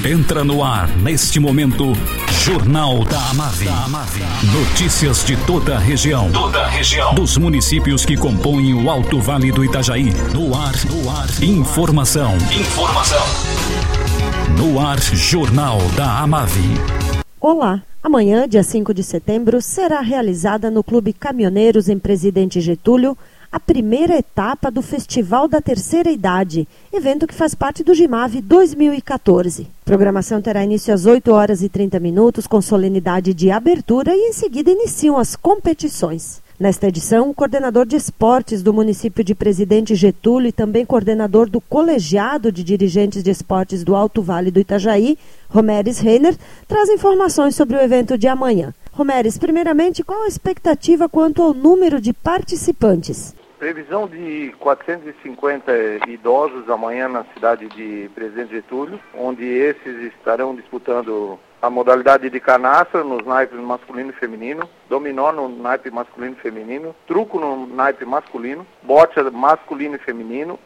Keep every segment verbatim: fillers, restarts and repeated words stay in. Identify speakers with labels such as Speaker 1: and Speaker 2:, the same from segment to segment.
Speaker 1: Entra no ar, neste momento, Jornal da Amave. Notícias de toda a região. Toda a região. Dos municípios que compõem o Alto Vale do Itajaí. No ar, no ar. Informação. Informação. No ar, Jornal da Amave.
Speaker 2: Olá. Amanhã, dia cinco de setembro, será realizada no Clube Caminhoneiros em Presidente Getúlio a primeira etapa do Festival da Terceira Idade, evento que faz parte do Gimave dois mil e quatorze. A programação terá início às oito horas e trinta minutos, com solenidade de abertura, e em seguida iniciam as competições. Nesta edição, o coordenador de esportes do município de Presidente Getúlio e também coordenador do colegiado de dirigentes de esportes do Alto Vale do Itajaí, Romeres Reiner, traz informações sobre o evento de amanhã. Romeres, primeiramente, qual a expectativa quanto ao número de participantes?
Speaker 3: Previsão de quatrocentos e cinquenta idosos amanhã na cidade de Presidente Getúlio, onde esses estarão disputando a modalidade de canastra nos naipes masculino e feminino, dominó no naipe masculino e feminino, truco no naipe masculino, bote masculino e feminino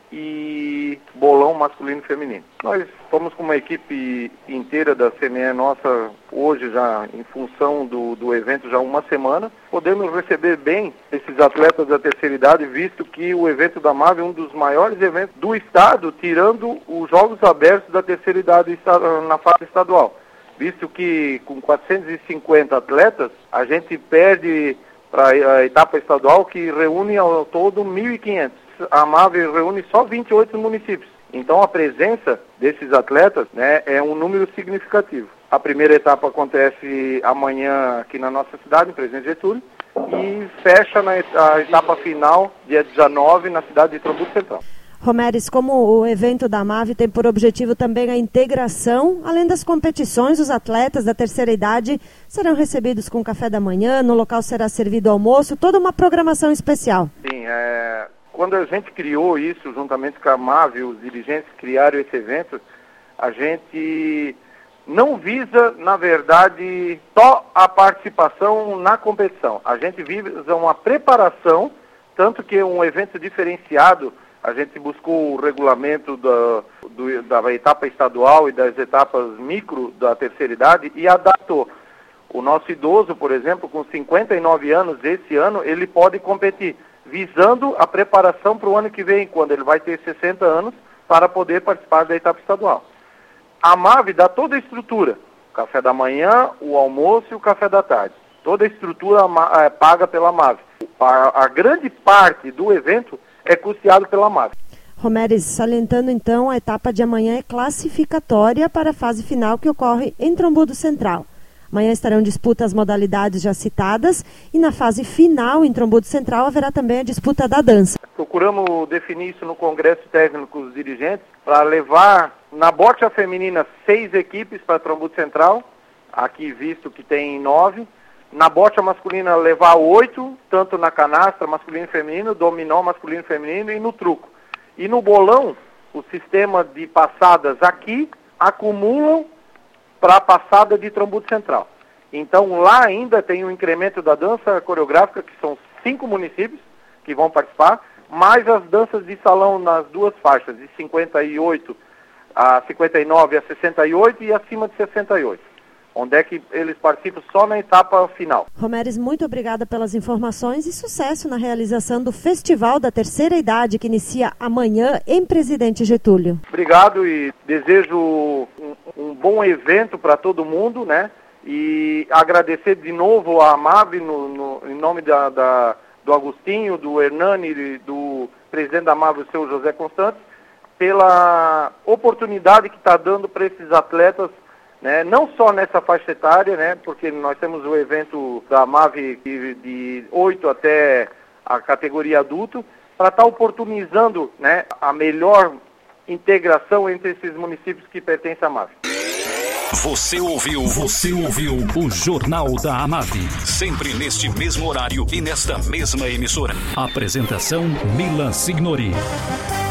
Speaker 3: e bolão masculino e feminino. Nós estamos com uma equipe inteira da C M E nossa hoje já em função do, do evento já há uma semana. Podemos receber bem esses atletas da terceira idade, visto que o evento da Amave é um dos maiores eventos do estado, tirando os Jogos Abertos da terceira idade na fase estadual. Visto que com quatrocentos e cinquenta atletas, a gente perde para a etapa estadual, que reúne ao todo mil e quinhentos. A Amave reúne só vinte e oito municípios. Então a presença desses atletas, né, é um número significativo. A primeira etapa acontece amanhã aqui na nossa cidade, em Presidente Getúlio, e fecha na a etapa final, dia dezenove, na cidade de Trombudo Central.
Speaker 2: Romeres, como o evento da Amave tem por objetivo também a integração, além das competições, os atletas da terceira idade serão recebidos com café da manhã, no local será servido almoço, toda uma programação especial.
Speaker 3: Sim, é, quando a gente criou isso, juntamente com a Amave, os dirigentes criaram esse evento, a gente não visa, na verdade, só a participação na competição. A gente visa uma preparação, tanto que é um evento diferenciado. A gente buscou o regulamento da, do, da etapa estadual e das etapas micro da terceira idade e adaptou. O nosso idoso, por exemplo, com cinquenta e nove anos, esse ano, ele pode competir, visando a preparação para o ano que vem, quando ele vai ter sessenta anos, para poder participar da etapa estadual. A Amave dá toda a estrutura, o café da manhã, o almoço e o café da tarde. Toda a estrutura é paga pela Amave. A, a grande parte do evento é custeado pela Amave.
Speaker 2: Romeres, salientando então, a etapa de amanhã é classificatória para a fase final que ocorre em Trombudo Central. Amanhã estarão disputas as modalidades já citadas e na fase final em Trombudo Central haverá também a disputa da dança.
Speaker 3: Procuramos definir isso no Congresso Técnico dos dirigentes para levar na bocha feminina seis equipes para Trombudo Central, aqui visto que tem nove. Na bocha masculina levar oito, tanto na canastra masculino e feminino, dominó masculino e feminino e no truco. E no bolão, o sistema de passadas aqui acumulam para a passada de Trombudo Central. Então lá ainda tem um incremento da dança coreográfica, que são cinco municípios que vão participar, mais as danças de salão nas duas faixas, de cinquenta e oito a cinquenta e nove a sessenta e oito e acima de sessenta e oito. Onde é que eles participam só na etapa final.
Speaker 2: Romeres, muito obrigada pelas informações e sucesso na realização do Festival da Terceira Idade, que inicia amanhã em Presidente Getúlio.
Speaker 3: Obrigado e desejo um, um bom evento para todo mundo, né? E agradecer de novo a Amave, no, no, em nome da, da, do Agostinho, do Hernani, do presidente da Amave, o seu José Constante, pela oportunidade que está dando para esses atletas, né, não só nessa faixa etária, né, porque nós temos o evento da Amave de oito até a categoria adulto, para estar tá oportunizando, né, a melhor integração entre esses municípios que pertencem à Amave.
Speaker 1: Você ouviu, você ouviu o Jornal da Amave, sempre neste mesmo horário e nesta mesma emissora. Apresentação Milan Signori.